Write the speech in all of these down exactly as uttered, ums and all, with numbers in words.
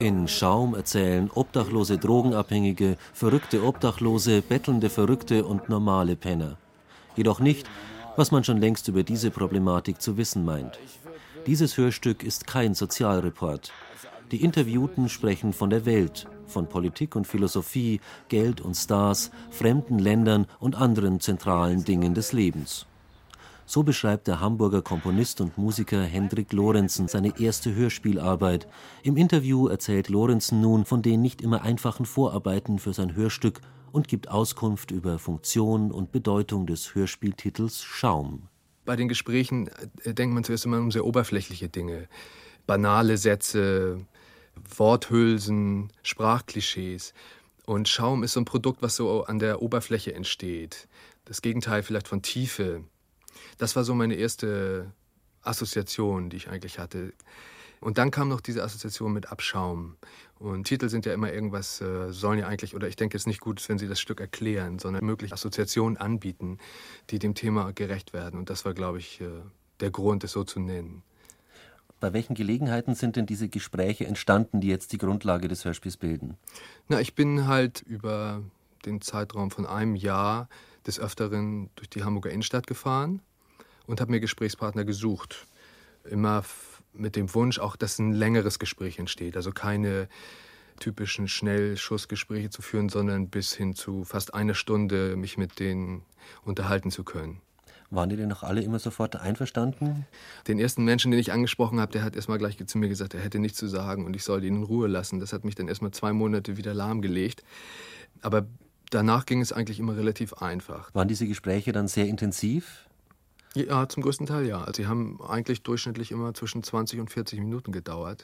In Schaum erzählen obdachlose Drogenabhängige, verrückte Obdachlose, bettelnde Verrückte und normale Penner. Jedoch nicht, was man schon längst über diese Problematik zu wissen meint. Dieses Hörstück ist kein Sozialreport. Die Interviewten sprechen von der Welt, von Politik und Philosophie, Geld und Stars, fremden Ländern und anderen zentralen Dingen des Lebens. So beschreibt der Hamburger Komponist und Musiker Hendrik Lorenzen seine erste Hörspielarbeit. Im Interview erzählt Lorenzen nun von den nicht immer einfachen Vorarbeiten für sein Hörstück und gibt Auskunft über Funktion und Bedeutung des Hörspieltitels Schaum. Bei den Gesprächen denkt man zuerst immer um sehr oberflächliche Dinge. Banale Sätze, Worthülsen, Sprachklischees. Und Schaum ist so ein Produkt, was so an der Oberfläche entsteht. Das Gegenteil vielleicht von Tiefe. Das war so meine erste Assoziation, die ich eigentlich hatte. Und dann kam noch diese Assoziation mit Abschaum. Und Titel sind ja immer irgendwas, äh, sollen ja eigentlich, oder ich denke, es ist nicht gut, wenn sie das Stück erklären, sondern mögliche Assoziationen anbieten, die dem Thema gerecht werden. Und das war, glaube ich, äh, der Grund, es so zu nennen. Bei welchen Gelegenheiten sind denn diese Gespräche entstanden, die jetzt die Grundlage des Hörspiels bilden? Na, ich bin halt über den Zeitraum von einem Jahr des Öfteren durch die Hamburger Innenstadt gefahren und habe mir Gesprächspartner gesucht. Immer f- mit dem Wunsch auch, dass ein längeres Gespräch entsteht. Also keine typischen Schnellschussgespräche zu führen, sondern bis hin zu fast einer Stunde mich mit denen unterhalten zu können. Waren die denn auch alle immer sofort einverstanden? Den ersten Menschen, den ich angesprochen habe, der hat erstmal gleich zu mir gesagt, er hätte nichts zu sagen und ich soll ihn in Ruhe lassen. Das hat mich dann erstmal zwei Monate wieder lahmgelegt. Aber danach ging es eigentlich immer relativ einfach. Waren diese Gespräche dann sehr intensiv? Ja, zum größten Teil ja. Also sie haben eigentlich durchschnittlich immer zwischen zwanzig und vierzig Minuten gedauert.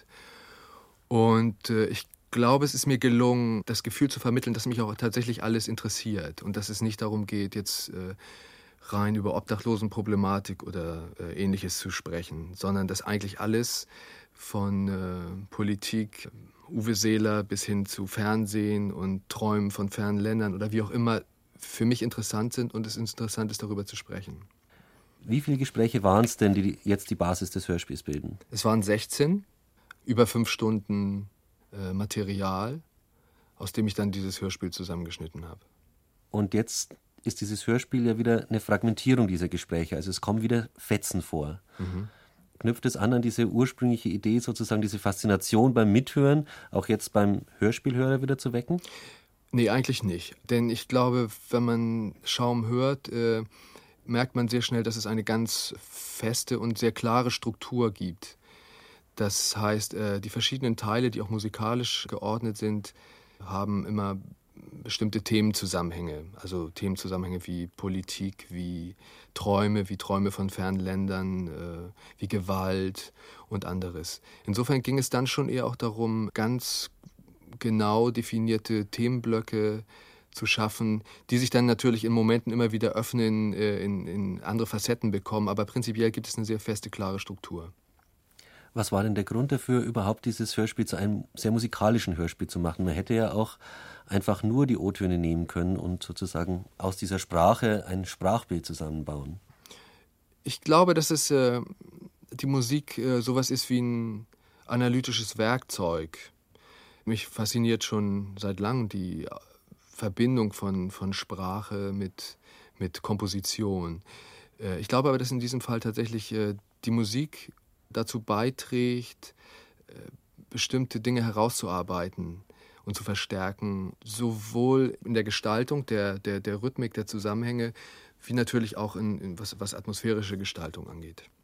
Und äh, ich glaube, es ist mir gelungen, das Gefühl zu vermitteln, dass mich auch tatsächlich alles interessiert. Und dass es nicht darum geht, jetzt äh, rein über Obdachlosenproblematik oder äh, Ähnliches zu sprechen, sondern dass eigentlich alles von äh, Politik, Uwe Seeler bis hin zu Fernsehen und Träumen von fernen Ländern oder wie auch immer für mich interessant sind und es interessant ist, darüber zu sprechen. Wie viele Gespräche waren es denn, die jetzt die Basis des Hörspiels bilden? Es waren sechzehn, über fünf Stunden äh, Material, aus dem ich dann dieses Hörspiel zusammengeschnitten habe. Und jetzt ist dieses Hörspiel ja wieder eine Fragmentierung dieser Gespräche. Also es kommen wieder Fetzen vor. Mhm. Knüpft es an an diese ursprüngliche Idee, sozusagen diese Faszination beim Mithören, auch jetzt beim Hörspielhörer wieder zu wecken? Nee, eigentlich nicht. Denn ich glaube, wenn man Schaum hört, äh, merkt man sehr schnell, dass es eine ganz feste und sehr klare Struktur gibt. Das heißt, äh, die verschiedenen Teile, die auch musikalisch geordnet sind, haben immer bestimmte Themenzusammenhänge. Also Themenzusammenhänge wie Politik, wie Träume, wie Träume von fernen Ländern, äh, wie Gewalt und anderes. Insofern ging es dann schon eher auch darum, ganz genau definierte Themenblöcke zu schaffen, die sich dann natürlich in Momenten immer wieder öffnen, äh, in, in andere Facetten bekommen. Aber prinzipiell gibt es eine sehr feste, klare Struktur. Was war denn der Grund dafür, überhaupt dieses Hörspiel zu einem sehr musikalischen Hörspiel zu machen? Man hätte ja auch einfach nur die O-Töne nehmen können und sozusagen aus dieser Sprache ein Sprachbild zusammenbauen. Ich glaube, dass es äh, die Musik äh, sowas ist wie ein analytisches Werkzeug. Mich fasziniert schon seit langem die Verbindung von, von Sprache mit, mit Komposition. Äh, ich glaube aber, dass in diesem Fall tatsächlich äh, die Musik dazu beiträgt, äh, bestimmte Dinge herauszuarbeiten und zu verstärken, sowohl in der Gestaltung der, der, der Rhythmik, der Zusammenhänge, wie natürlich auch in, in was, was atmosphärische Gestaltung angeht.